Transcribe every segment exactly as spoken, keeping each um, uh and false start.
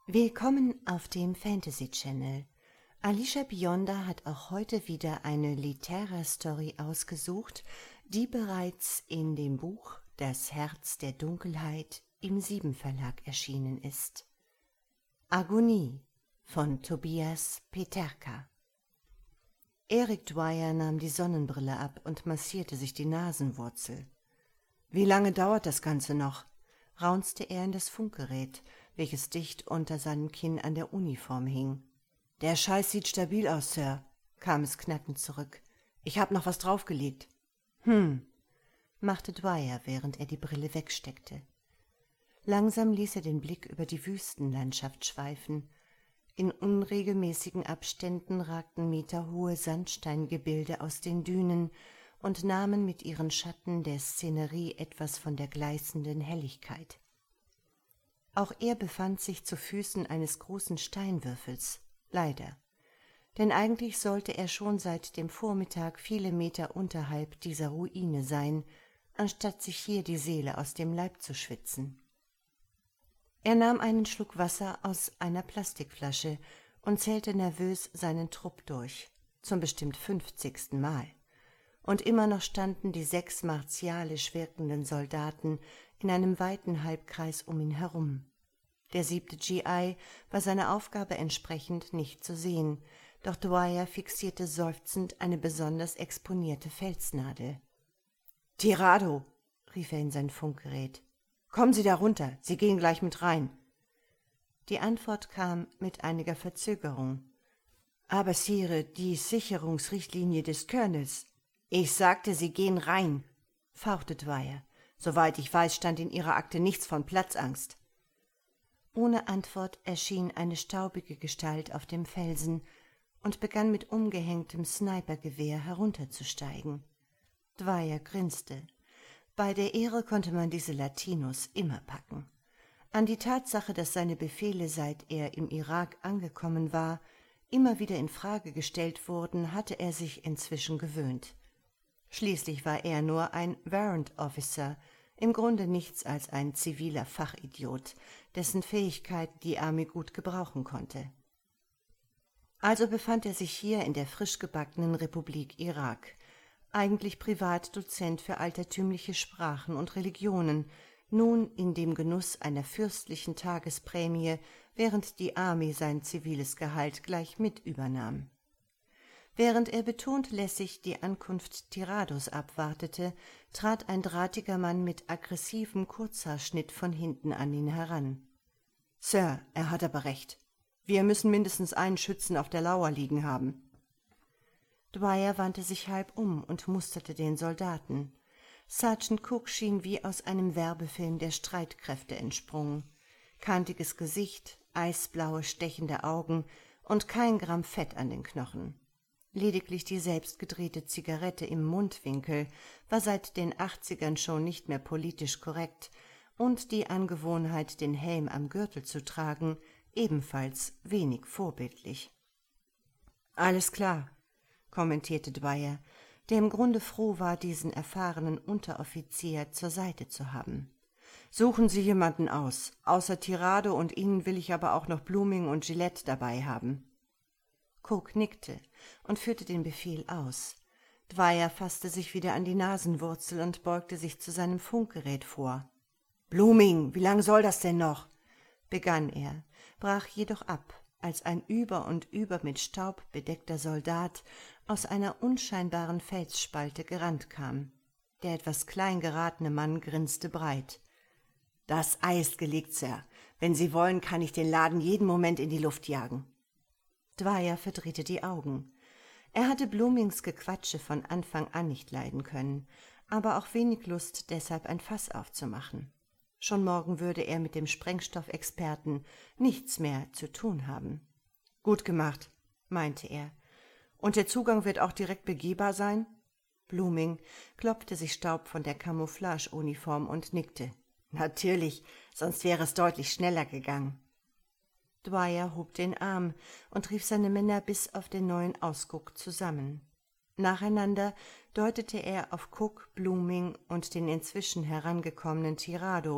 Willkommen auf dem Fantasy Channel. Alicia Bionda hat auch heute wieder eine Litera-Story ausgesucht, die bereits in dem Buch Das Herz der Dunkelheit im Sieben Verlag erschienen ist. Agonie von Tobias Peterka. Eric Dwyer nahm die Sonnenbrille ab und massierte sich die Nasenwurzel. »Wie lange dauert das Ganze noch?« raunzte er in das Funkgerät, welches dicht unter seinem Kinn an der Uniform hing. »Der Scheiß sieht stabil aus, Sir«, kam es knackend zurück. »Ich hab noch was draufgelegt.« »Hm«, machte Dwyer, während er die Brille wegsteckte. Langsam ließ er den Blick über die Wüstenlandschaft schweifen. In unregelmäßigen Abständen ragten meterhohe Sandsteingebilde aus den Dünen und nahmen mit ihren Schatten der Szenerie etwas von der gleißenden Helligkeit. Auch er befand sich zu Füßen eines großen Steinwürfels, leider, denn eigentlich sollte er schon seit dem Vormittag viele Meter unterhalb dieser Ruine sein, anstatt sich hier die Seele aus dem Leib zu schwitzen. Er nahm einen Schluck Wasser aus einer Plastikflasche und zählte nervös seinen Trupp durch, zum bestimmt fünfzigsten Mal. Und immer noch standen die sechs martialisch wirkenden Soldaten in einem weiten Halbkreis um ihn herum. Der siebte G I war seiner Aufgabe entsprechend nicht zu sehen, doch Dwyer fixierte seufzend eine besonders exponierte Felsnadel. »Tirado«, rief er in sein Funkgerät. »Kommen Sie da runter, Sie gehen gleich mit rein.« Die Antwort kam mit einiger Verzögerung. »Aber Sire, die Sicherungsrichtlinie des Colonels.« »Ich sagte, Sie gehen rein«, fauchte Dwyer. »Soweit ich weiß, stand in Ihrer Akte nichts von Platzangst.« Ohne Antwort erschien eine staubige Gestalt auf dem Felsen und begann mit umgehängtem Snipergewehr herunterzusteigen. Dwyer grinste. Bei der Ehre konnte man diese Latinos immer packen. An die Tatsache, dass seine Befehle, seit er im Irak angekommen war, immer wieder in Frage gestellt wurden, hatte er sich inzwischen gewöhnt. Schließlich war er nur ein Warrant Officer, im Grunde nichts als ein ziviler Fachidiot, dessen Fähigkeiten die Armee gut gebrauchen konnte. Also befand er sich hier in der frisch gebackenen Republik Irak, eigentlich Privatdozent für altertümliche Sprachen und Religionen, nun in dem Genuss einer fürstlichen Tagesprämie, während die Armee sein ziviles Gehalt gleich mit übernahm. Während er betont lässig die Ankunft Tirados abwartete, trat ein drahtiger Mann mit aggressivem Kurzhaarschnitt von hinten an ihn heran. »Sir, er hat aber recht. Wir müssen mindestens einen Schützen auf der Lauer liegen haben.« Dwyer wandte sich halb um und musterte den Soldaten. Sergeant Cook schien wie aus einem Werbefilm der Streitkräfte entsprungen. Kantiges Gesicht, eisblaue, stechende Augen und kein Gramm Fett an den Knochen. Lediglich die selbstgedrehte Zigarette im Mundwinkel war seit den Achtzigern schon nicht mehr politisch korrekt und die Angewohnheit, den Helm am Gürtel zu tragen, ebenfalls wenig vorbildlich. »Alles klar«, kommentierte Dwyer, der im Grunde froh war, diesen erfahrenen Unteroffizier zur Seite zu haben. »Suchen Sie jemanden aus. Außer Tirado und Ihnen will ich aber auch noch Blooming und Gillette dabei haben.« Cook nickte und führte den Befehl aus. Dwyer fasste sich wieder an die Nasenwurzel und beugte sich zu seinem Funkgerät vor. »Blooming, wie lang soll das denn noch?« begann er, brach jedoch ab, als ein über und über mit Staub bedeckter Soldat aus einer unscheinbaren Felsspalte gerannt kam. Der etwas klein geratene Mann grinste breit. »Das Ei ist gelegt, Sir. Wenn Sie wollen, kann ich den Laden jeden Moment in die Luft jagen.« Dwyer verdrehte die Augen. Er hatte Bloomings Gequatsche von Anfang an nicht leiden können, aber auch wenig Lust, deshalb ein Fass aufzumachen. Schon morgen würde er mit dem Sprengstoffexperten nichts mehr zu tun haben. »Gut gemacht«, meinte er. »Und der Zugang wird auch direkt begehbar sein?« Blooming klopfte sich Staub von der Camouflageuniform und nickte. »Natürlich, sonst wäre es deutlich schneller gegangen.« Dwyer hob den Arm und rief seine Männer bis auf den neuen Ausguck zusammen. Nacheinander deutete er auf Cook, Blooming und den inzwischen herangekommenen Tirado,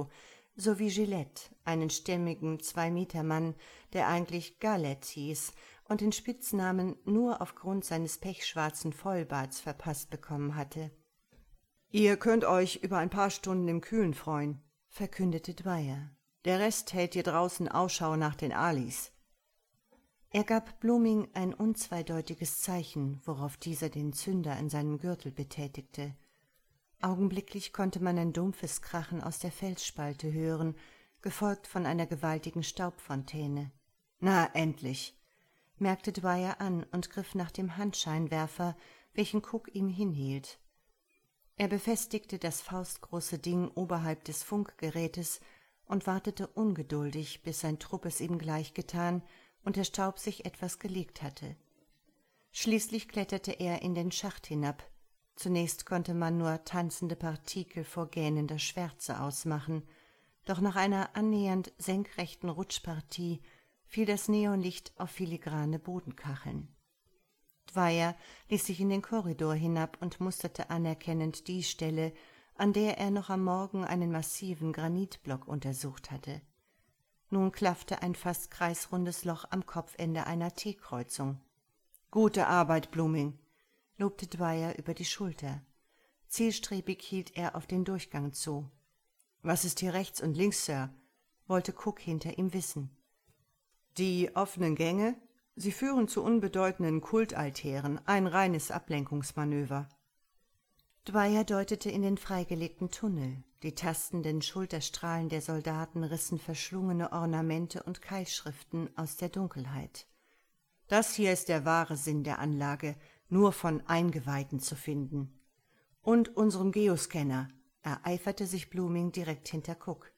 sowie Gillette, einen stämmigen Zwei-Meter-Mann, der eigentlich Galette hieß und den Spitznamen nur aufgrund seines pechschwarzen Vollbarts verpasst bekommen hatte. »Ihr könnt euch über ein paar Stunden im Kühlen freuen«, verkündete Dwyer. »Der Rest hält hier draußen Ausschau nach den Alis.« Er gab Blooming ein unzweideutiges Zeichen, worauf dieser den Zünder in seinem Gürtel betätigte. Augenblicklich konnte man ein dumpfes Krachen aus der Felsspalte hören, gefolgt von einer gewaltigen Staubfontäne. »Na, endlich«, merkte Dwyer an und griff nach dem Handscheinwerfer, welchen Cook ihm hinhielt. Er befestigte das faustgroße Ding oberhalb des Funkgerätes und wartete ungeduldig, bis sein Trupp es ihm gleichgetan und der Staub sich etwas gelegt hatte. Schließlich kletterte er in den Schacht hinab. Zunächst konnte man nur tanzende Partikel vor gähnender Schwärze ausmachen, doch nach einer annähernd senkrechten Rutschpartie fiel das Neonlicht auf filigrane Bodenkacheln. Dwyer ließ sich in den Korridor hinab und musterte anerkennend die Stelle, an der er noch am Morgen einen massiven Granitblock untersucht hatte. Nun klaffte ein fast kreisrundes Loch am Kopfende einer T-Kreuzung. »Gute Arbeit, Blooming«, lobte Dwyer über die Schulter. Zielstrebig hielt er auf den Durchgang zu. »Was ist hier rechts und links, Sir?« wollte Cook hinter ihm wissen. »Die offenen Gänge? Sie führen zu unbedeutenden Kultaltären, ein reines Ablenkungsmanöver.« Dwyer deutete in den freigelegten Tunnel. Die tastenden Schulterstrahlen der Soldaten rissen verschlungene Ornamente und Keilschriften aus der Dunkelheit. »Das hier ist der wahre Sinn der Anlage, nur von Eingeweihten zu finden. Und unserem Geoscanner«, ereiferte sich Blooming direkt hinter Cook.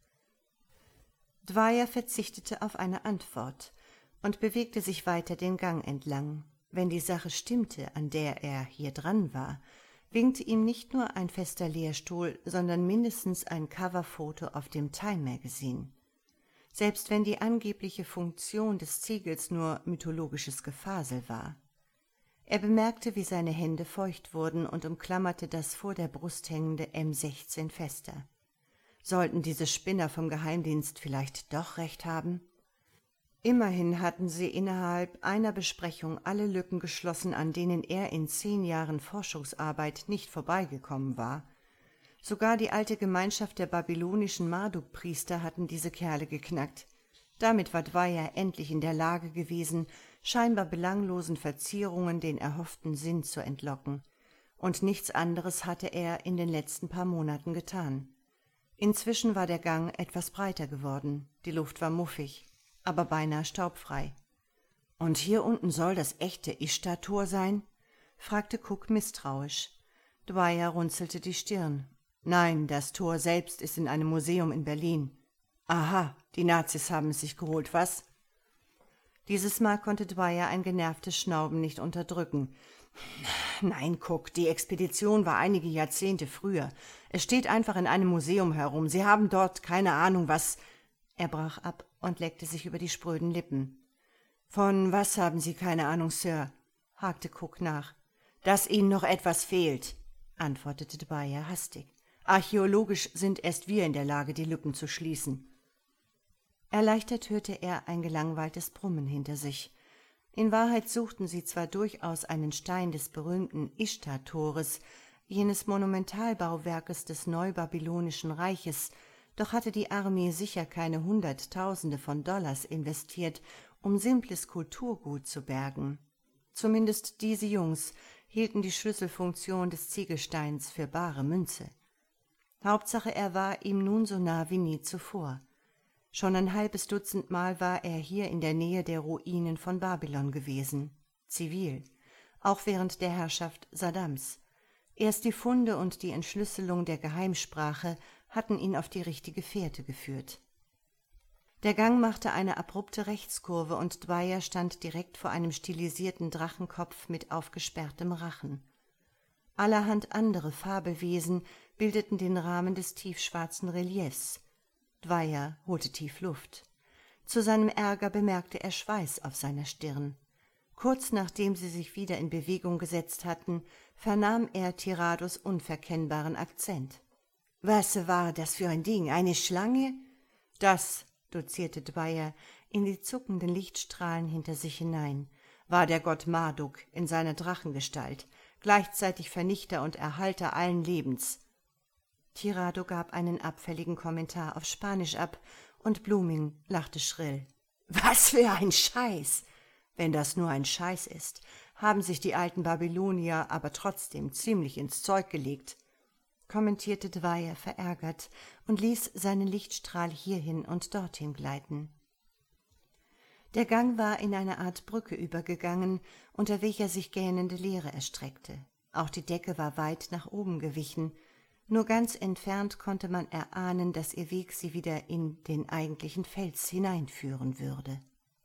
Dwyer verzichtete auf eine Antwort und bewegte sich weiter den Gang entlang. Wenn die Sache stimmte, an der er hier dran war, winkte ihm nicht nur ein fester Lehrstuhl, sondern mindestens ein Coverfoto auf dem Time Magazine. Selbst wenn die angebliche Funktion des Ziegels nur mythologisches Gefasel war. Er bemerkte, wie seine Hände feucht wurden und umklammerte das vor der Brust hängende M sechzehn fester. Sollten diese Spinner vom Geheimdienst vielleicht doch recht haben? Immerhin hatten sie innerhalb einer Besprechung alle Lücken geschlossen, an denen er in zehn Jahren Forschungsarbeit nicht vorbeigekommen war. Sogar die alte Gemeinschaft der babylonischen Marduk-Priester hatten diese Kerle geknackt. Damit war Dwyer endlich in der Lage gewesen, scheinbar belanglosen Verzierungen den erhofften Sinn zu entlocken. Und nichts anderes hatte er in den letzten paar Monaten getan. Inzwischen war der Gang etwas breiter geworden, die Luft war muffig, aber beinahe staubfrei. »Und hier unten soll das echte Ishtar-Tor sein?« fragte Cook misstrauisch. Dwyer runzelte die Stirn. »Nein, das Tor selbst ist in einem Museum in Berlin.« »Aha, die Nazis haben es sich geholt, was?« Dieses Mal konnte Dwyer ein genervtes Schnauben nicht unterdrücken. »Nein, Cook, die Expedition war einige Jahrzehnte früher. Es steht einfach in einem Museum herum. Sie haben dort keine Ahnung, was...« Er brach ab und leckte sich über die spröden Lippen. »Von was haben Sie keine Ahnung, Sir?« hakte Cook nach. »Dass Ihnen noch etwas fehlt«, antwortete Dwyer hastig. »Archäologisch sind erst wir in der Lage, die Lücken zu schließen.« Erleichtert hörte er ein gelangweiltes Brummen hinter sich. In Wahrheit suchten sie zwar durchaus einen Stein des berühmten Ishtar-Tores, jenes Monumentalbauwerkes des neubabylonischen Reiches, doch hatte die Armee sicher keine Hunderttausende von Dollars investiert, um simples Kulturgut zu bergen. Zumindest diese Jungs hielten die Schlüsselfunktion des Ziegelsteins für bare Münze. Hauptsache, er war ihm nun so nah wie nie zuvor. Schon ein halbes Dutzend Mal war er hier in der Nähe der Ruinen von Babylon gewesen, zivil, auch während der Herrschaft Saddams. Erst die Funde und die Entschlüsselung der Geheimsprache hatten ihn auf die richtige Fährte geführt. Der Gang machte eine abrupte Rechtskurve und Dwyer stand direkt vor einem stilisierten Drachenkopf mit aufgesperrtem Rachen. Allerhand andere Fabelwesen bildeten den Rahmen des tiefschwarzen Reliefs. Dwyer holte tief Luft. Zu seinem Ärger bemerkte er Schweiß auf seiner Stirn. Kurz nachdem sie sich wieder in Bewegung gesetzt hatten, vernahm er Tirados unverkennbaren Akzent. »Was war das für ein Ding? Eine Schlange?« Das, dozierte Dwyer in die zuckenden Lichtstrahlen hinter sich hinein, war der Gott Marduk in seiner Drachengestalt, gleichzeitig Vernichter und Erhalter allen Lebens. Tirado gab einen abfälligen Kommentar auf Spanisch ab, und Blooming lachte schrill. »Was für ein Scheiß! Wenn das nur ein Scheiß ist, haben sich die alten Babylonier aber trotzdem ziemlich ins Zeug gelegt«, kommentierte Dwyer verärgert und ließ seinen Lichtstrahl hierhin und dorthin gleiten. Der Gang war in eine Art Brücke übergegangen, unter welcher sich gähnende Leere erstreckte. Auch die Decke war weit nach oben gewichen. Nur ganz entfernt konnte man erahnen, dass ihr Weg sie wieder in den eigentlichen Fels hineinführen würde.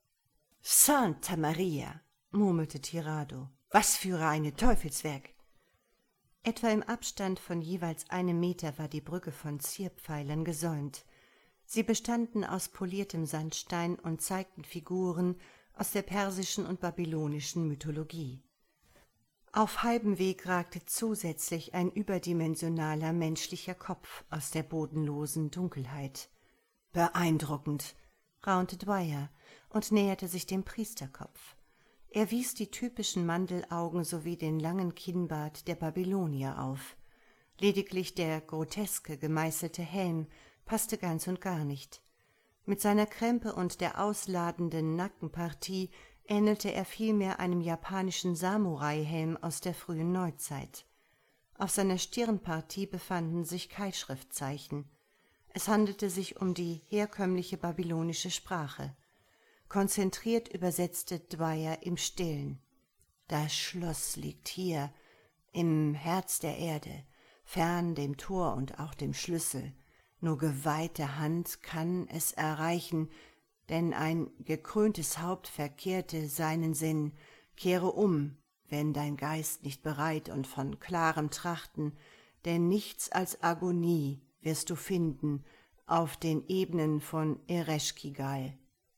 »Santa Maria«, murmelte Tirado, »was für eine Teufelswerk!« Etwa im Abstand von jeweils einem Meter war die Brücke von Zierpfeilern gesäumt. Sie bestanden aus poliertem Sandstein und zeigten Figuren aus der persischen und babylonischen Mythologie. Auf halbem Weg ragte zusätzlich ein überdimensionaler menschlicher Kopf aus der bodenlosen Dunkelheit. »Beeindruckend«, raunte Dwyer und näherte sich dem Priesterkopf. Er wies die typischen Mandelaugen sowie den langen Kinnbart der Babylonier auf. Lediglich der groteske, gemeißelte Helm passte ganz und gar nicht. Mit seiner Krempe und der ausladenden Nackenpartie ähnelte er vielmehr einem japanischen Samurai-Helm aus der frühen Neuzeit. Auf seiner Stirnpartie befanden sich Keilschriftzeichen. Es handelte sich um die herkömmliche babylonische Sprache. Konzentriert übersetzte Dwyer im Stillen. »Das Schloss liegt hier, im Herz der Erde, fern dem Tor und auch dem Schlüssel. Nur geweihte Hand kann es erreichen, denn ein gekröntes Haupt verkehrte seinen Sinn. Kehre um, wenn dein Geist nicht bereit und von klarem Trachten, denn nichts als Agonie wirst du finden auf den Ebenen von Ereshkigal.«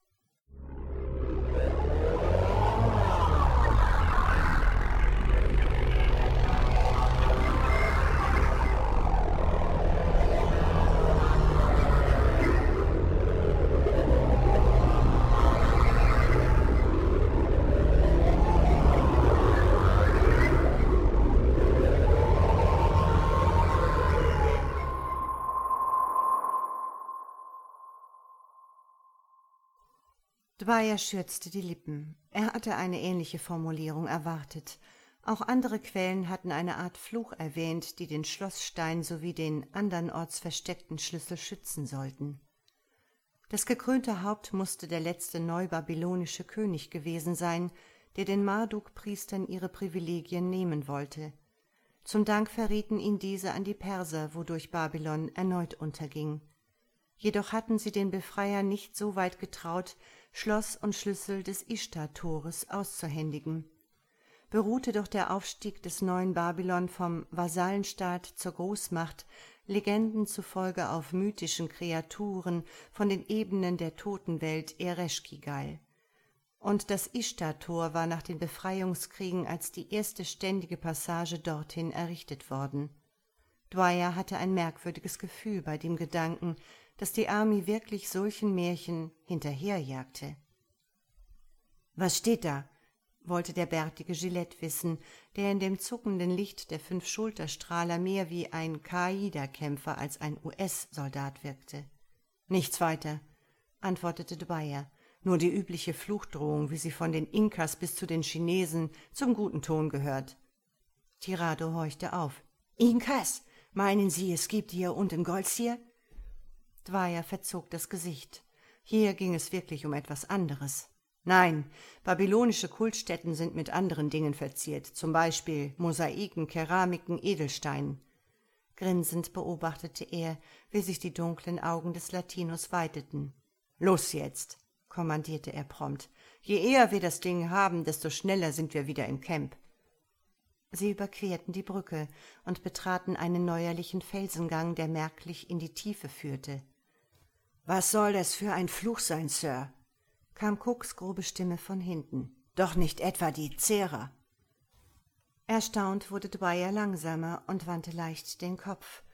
Dwyer schürzte die Lippen. Er hatte eine ähnliche Formulierung erwartet. Auch andere Quellen hatten eine Art Fluch erwähnt, die den Schlossstein sowie den andernorts versteckten Schlüssel schützen sollten. Das gekrönte Haupt musste der letzte neubabylonische König gewesen sein, der den Marduk-Priestern ihre Privilegien nehmen wollte. Zum Dank verrieten ihn diese an die Perser, wodurch Babylon erneut unterging. Jedoch hatten sie den Befreiern nicht so weit getraut, Schloss und Schlüssel des Ishtar-Tores auszuhändigen. Beruhte doch der Aufstieg des neuen Babylon vom Vasallenstaat zur Großmacht Legenden zufolge auf mythischen Kreaturen von den Ebenen der Totenwelt Ereshkigal. Und das Ishtar-Tor war nach den Befreiungskriegen als die erste ständige Passage dorthin errichtet worden. Dwyer hatte ein merkwürdiges Gefühl bei dem Gedanken, dass die Armee wirklich solchen Märchen hinterherjagte. »Was steht da?« wollte der bärtige Gillette wissen, der in dem zuckenden Licht der fünf Schulterstrahler mehr wie ein Qaida-Kämpfer als ein U S-Soldat wirkte. »Nichts weiter«, antwortete Dwyer, »nur die übliche Fluchdrohung, wie sie von den Inkas bis zu den Chinesen zum guten Ton gehört.« Tirado horchte auf. »Inkas? Meinen Sie, es gibt hier unten Goldzier?« Dwyer verzog das Gesicht. Hier ging es wirklich um etwas anderes. Nein, babylonische Kultstätten sind mit anderen Dingen verziert, zum Beispiel Mosaiken, Keramiken, Edelsteinen. Grinsend beobachtete er, wie sich die dunklen Augen des Latinos weiteten. »Los jetzt«, kommandierte er prompt. »Je eher wir das Ding haben, desto schneller sind wir wieder im Camp.« Sie überquerten die Brücke und betraten einen neuerlichen Felsengang, der merklich in die Tiefe führte. »Was soll das für ein Fluch sein, Sir?« kam Cooks grobe Stimme von hinten. »Doch nicht etwa die Zehrer?« Erstaunt wurde Dwyer langsamer und wandte leicht den Kopf.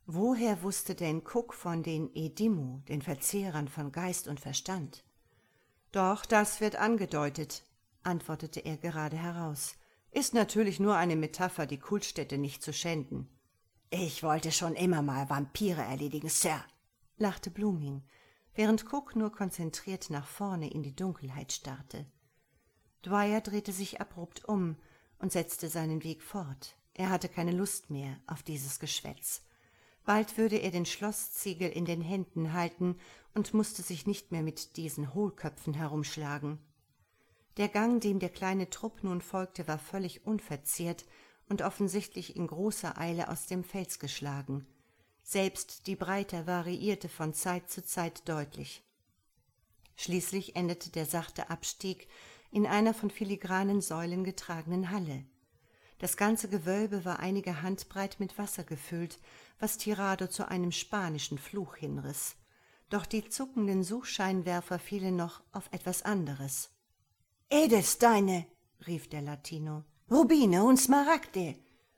Woher wusste denn Cook von den Edimu, den Verzehrern von Geist und Verstand? »Doch, das wird angedeutet«, antwortete er gerade heraus. »Ist natürlich nur eine Metapher, die Kultstätte nicht zu schänden.« »Ich wollte schon immer mal Vampire erledigen, Sir«, lachte Blooming, während Cook nur konzentriert nach vorne in die Dunkelheit starrte. Dwyer drehte sich abrupt um und setzte seinen Weg fort. Er hatte keine Lust mehr auf dieses Geschwätz. Bald würde er den Schlossziegel in den Händen halten und musste sich nicht mehr mit diesen Hohlköpfen herumschlagen. Der Gang, dem der kleine Trupp nun folgte, war völlig unverzehrt und offensichtlich in großer Eile aus dem Fels geschlagen. Selbst die Breite variierte von Zeit zu Zeit deutlich. Schließlich endete der sachte Abstieg in einer von filigranen Säulen getragenen Halle. Das ganze Gewölbe war einige Handbreit mit Wasser gefüllt, was Tirado zu einem spanischen Fluch hinriss. Doch die zuckenden Suchscheinwerfer fielen noch auf etwas anderes. »Edelsteine«, rief der Latino, »Rubine und Smaragde!«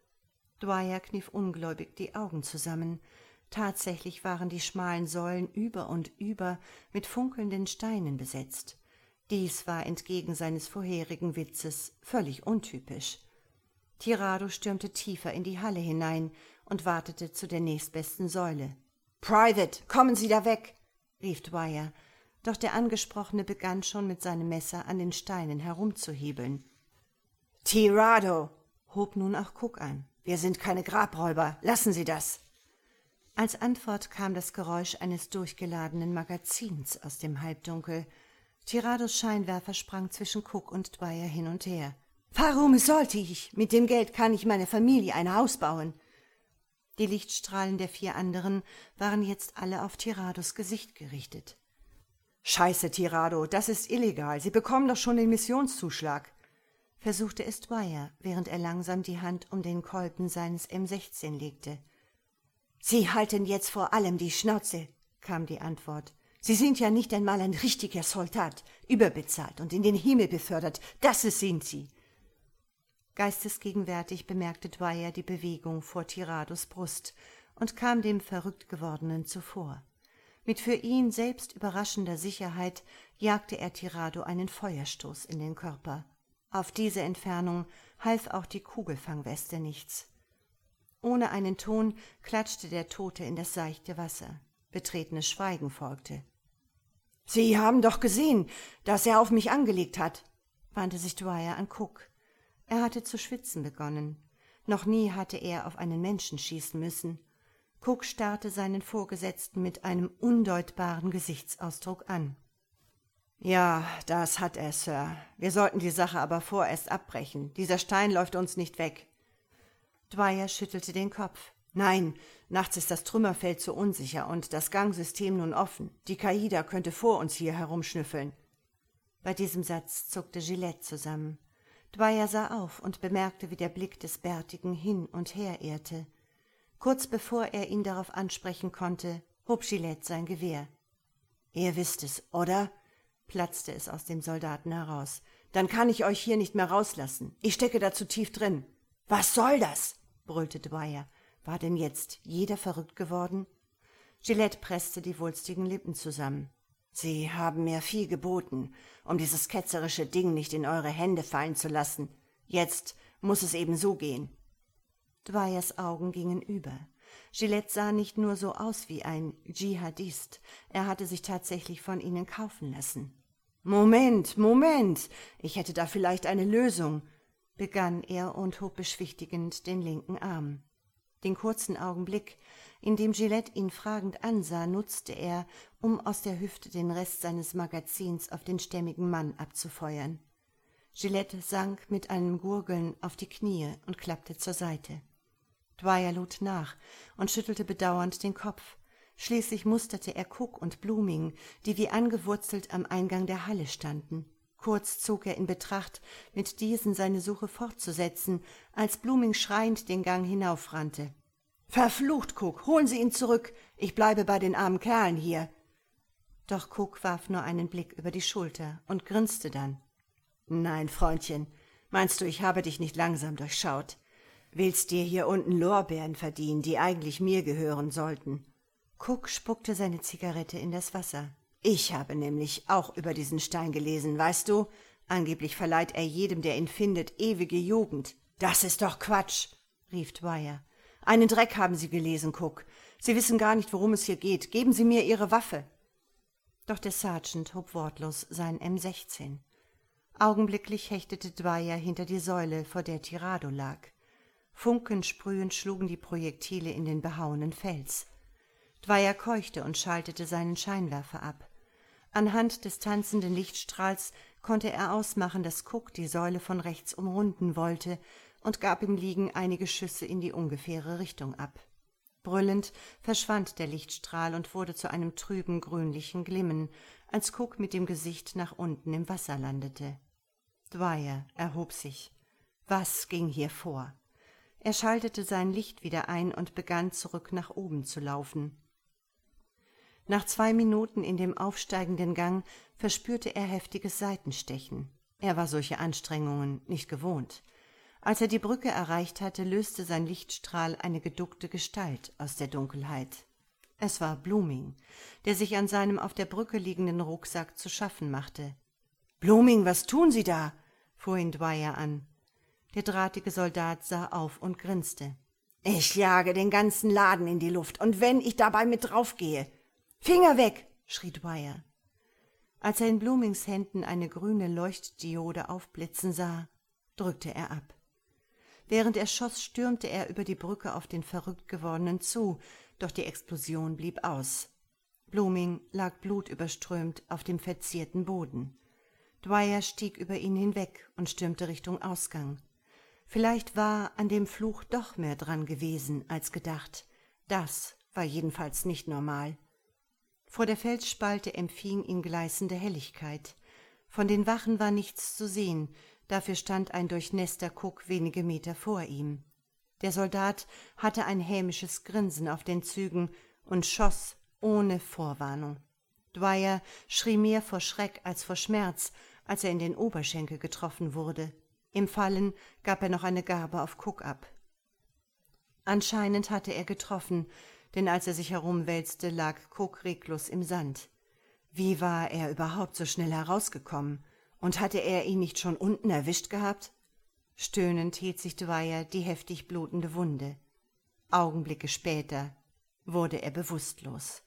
Dwyer kniff ungläubig die Augen zusammen. Tatsächlich waren die schmalen Säulen über und über mit funkelnden Steinen besetzt. Dies war entgegen seines vorherigen Witzes völlig untypisch. Tirado stürmte tiefer in die Halle hinein und wartete zu der nächstbesten Säule. »Private, kommen Sie da weg«, rief Dwyer, doch der Angesprochene begann schon mit seinem Messer an den Steinen herumzuhebeln. »Tirado«, hob nun auch Cook an, »wir sind keine Grabräuber, lassen Sie das!« Als Antwort kam das Geräusch eines durchgeladenen Magazins aus dem Halbdunkel. Tirados Scheinwerfer sprang zwischen Cook und Dwyer hin und her. »Warum sollte ich? Mit dem Geld kann ich meiner Familie ein Haus bauen.« Die Lichtstrahlen der vier anderen waren jetzt alle auf Tirados Gesicht gerichtet. »Scheiße, Tirado, das ist illegal. Sie bekommen doch schon den Missionszuschlag«, versuchte es Dwyer, während er langsam die Hand um den Kolben seines M sechzehn legte. »Sie halten jetzt vor allem die Schnauze«, kam die Antwort. »Sie sind ja nicht einmal ein richtiger Soldat, überbezahlt und in den Himmel befördert. Das sind Sie.« Geistesgegenwärtig bemerkte Dwyer die Bewegung vor Tirados Brust und kam dem verrückt gewordenen zuvor. Mit für ihn selbst überraschender Sicherheit jagte er Tirado einen Feuerstoß in den Körper. Auf diese Entfernung half auch die Kugelfangweste nichts. Ohne einen Ton klatschte der Tote in das seichte Wasser. Betretenes Schweigen folgte. »Sie haben doch gesehen, dass er auf mich angelegt hat«, wandte sich Dwyer an Cook. Er hatte zu schwitzen begonnen. Noch nie hatte er auf einen Menschen schießen müssen. Cook starrte seinen Vorgesetzten mit einem undeutbaren Gesichtsausdruck an. »Ja, das hat er, Sir. Wir sollten die Sache aber vorerst abbrechen. Dieser Stein läuft uns nicht weg.« Dwyer schüttelte den Kopf. »Nein, nachts ist das Trümmerfeld zu unsicher und das Gangsystem nun offen. Die Qaida könnte vor uns hier herumschnüffeln.« Bei diesem Satz zuckte Gillette zusammen. Dwyer sah auf und bemerkte, wie der Blick des Bärtigen hin und her irrte. Kurz bevor er ihn darauf ansprechen konnte, hob Gillette sein Gewehr. »Ihr wisst es, oder?« platzte es aus dem Soldaten heraus. »Dann kann ich euch hier nicht mehr rauslassen. Ich stecke da zu tief drin.« »Was soll das?« brüllte Dwyer. War denn jetzt jeder verrückt geworden? Gillette presste die wulstigen Lippen zusammen. »Sie haben mir viel geboten, um dieses ketzerische Ding nicht in eure Hände fallen zu lassen. Jetzt muss es eben so gehen.« Dwyers Augen gingen über. Gillette sah nicht nur so aus wie ein Dschihadist, er hatte sich tatsächlich von ihnen kaufen lassen. »Moment, Moment, ich hätte da vielleicht eine Lösung«, begann er und hob beschwichtigend den linken Arm. Den kurzen Augenblick, in dem Gillette ihn fragend ansah, nutzte er, um aus der Hüfte den Rest seines Magazins auf den stämmigen Mann abzufeuern. Gillette sank mit einem Gurgeln auf die Knie und klappte zur Seite. Dwyer lud nach und schüttelte bedauernd den Kopf. Schließlich musterte er Cook und Blooming, die wie angewurzelt am Eingang der Halle standen. Kurz zog er in Betracht, mit diesen seine Suche fortzusetzen, als Blooming schreiend den Gang hinaufrannte. »Verflucht, Cook, holen Sie ihn zurück! Ich bleibe bei den armen Kerlen hier!« Doch Cook warf nur einen Blick über die Schulter und grinste dann. »Nein, Freundchen, meinst du, ich habe dich nicht langsam durchschaut? Willst dir hier unten Lorbeeren verdienen, die eigentlich mir gehören sollten? Cook spuckte seine Zigarette in das Wasser. Ich habe nämlich auch über diesen Stein gelesen, weißt du? Angeblich verleiht er jedem, der ihn findet, ewige Jugend. Das ist doch Quatsch, rief Dwyer. Einen Dreck haben Sie gelesen, Cook. Sie wissen gar nicht, worum es hier geht. Geben Sie mir Ihre Waffe. Doch der Sergeant hob wortlos sein M sechzehn. Augenblicklich hechtete Dwyer hinter die Säule, vor der Tirado lag. Funkensprühend schlugen die Projektile in den behauenen Fels. Dwyer keuchte und schaltete seinen Scheinwerfer ab. Anhand des tanzenden Lichtstrahls konnte er ausmachen, dass Cook die Säule von rechts umrunden wollte, und gab im Liegen einige Schüsse in die ungefähre Richtung ab. Brüllend verschwand der Lichtstrahl und wurde zu einem trüben, grünlichen Glimmen, als Cook mit dem Gesicht nach unten im Wasser landete. Dwyer erhob sich. Was ging hier vor? Er schaltete sein Licht wieder ein und begann zurück nach oben zu laufen. Nach zwei Minuten in dem aufsteigenden Gang verspürte er heftiges Seitenstechen. Er war solche Anstrengungen nicht gewohnt. Als er die Brücke erreicht hatte, löste sein Lichtstrahl eine geduckte Gestalt aus der Dunkelheit. Es war Blooming, der sich an seinem auf der Brücke liegenden Rucksack zu schaffen machte. »Blooming, was tun Sie da?« fuhr ihn Dwyer an. Der drahtige Soldat sah auf und grinste. »Ich jage den ganzen Laden in die Luft, und wenn ich dabei mit draufgehe. Finger weg!« schrie Dwyer. Als er in Bloomings Händen eine grüne Leuchtdiode aufblitzen sah, drückte er ab. Während er schoss, stürmte er über die Brücke auf den verrückt gewordenen zu, doch die Explosion blieb aus. Blooming lag blutüberströmt auf dem verzierten Boden. Dwyer stieg über ihn hinweg und stürmte Richtung Ausgang. Vielleicht war an dem Fluch doch mehr dran gewesen als gedacht. Das war jedenfalls nicht normal. Vor der Felsspalte empfing ihn gleißende Helligkeit. Von den Wachen war nichts zu sehen, dafür stand ein durchnässter Cook wenige Meter vor ihm. Der Soldat hatte ein hämisches Grinsen auf den Zügen und schoss ohne Vorwarnung. Dwyer schrie mehr vor Schreck als vor Schmerz, als er in den Oberschenkel getroffen wurde. Im Fallen gab er noch eine Garbe auf Cook ab. Anscheinend hatte er getroffen, denn als er sich herumwälzte, lag Cook reglos im Sand. Wie war er überhaupt so schnell herausgekommen? Und hatte er ihn nicht schon unten erwischt gehabt? Stöhnend hielt sich Dwyer die heftig blutende Wunde. Augenblicke später wurde er bewusstlos.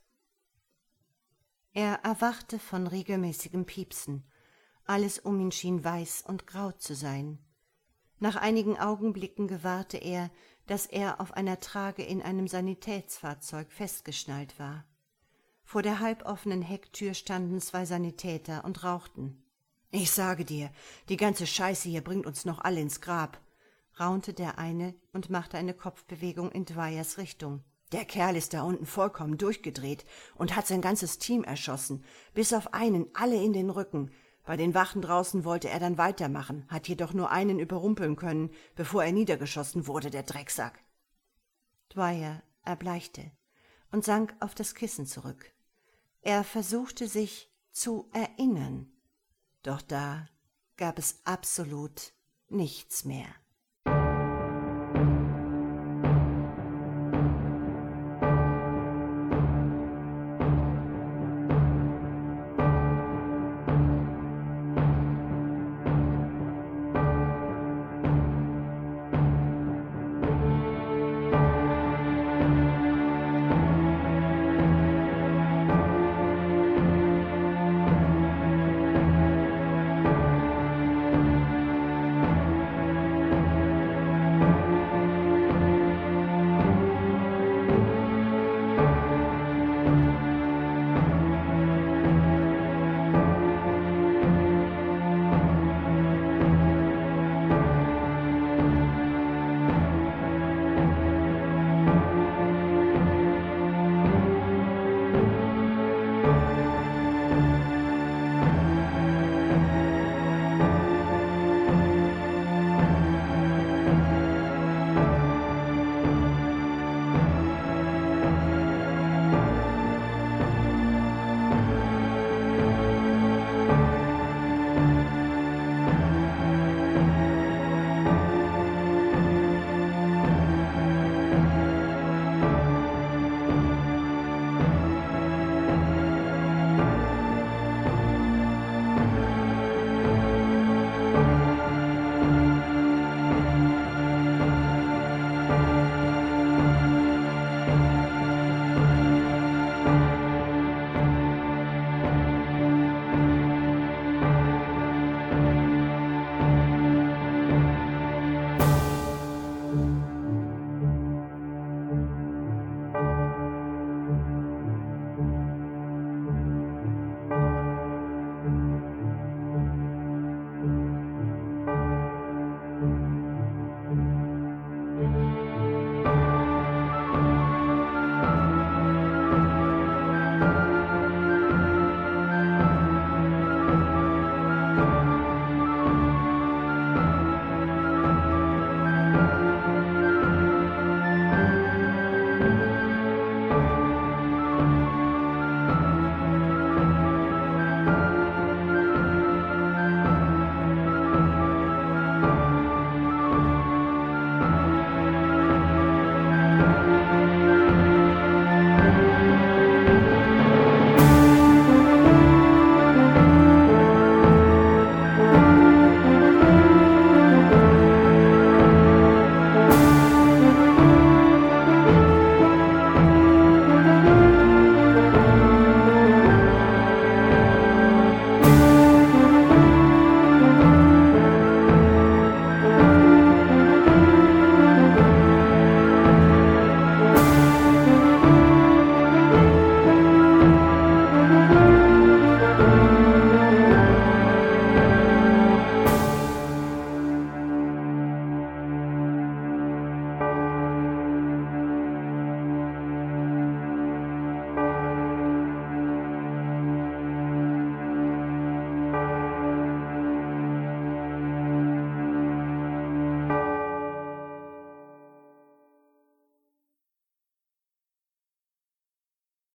Er erwachte von regelmäßigem Piepsen. Alles um ihn schien weiß und grau zu sein. Nach einigen Augenblicken gewahrte er, dass er auf einer Trage in einem Sanitätsfahrzeug festgeschnallt war. Vor der halboffenen Hecktür standen zwei Sanitäter und rauchten. »Ich sage dir, die ganze Scheiße hier bringt uns noch alle ins Grab«, raunte der eine und machte eine Kopfbewegung in Dwyers Richtung. »Der Kerl ist da unten vollkommen durchgedreht und hat sein ganzes Team erschossen, bis auf einen, alle in den Rücken. Bei den Wachen draußen wollte er dann weitermachen, hat jedoch nur einen überrumpeln können, bevor er niedergeschossen wurde, der Drecksack.« Dwyer erbleichte und sank auf das Kissen zurück. Er versuchte sich zu erinnern. Doch da gab es absolut nichts mehr.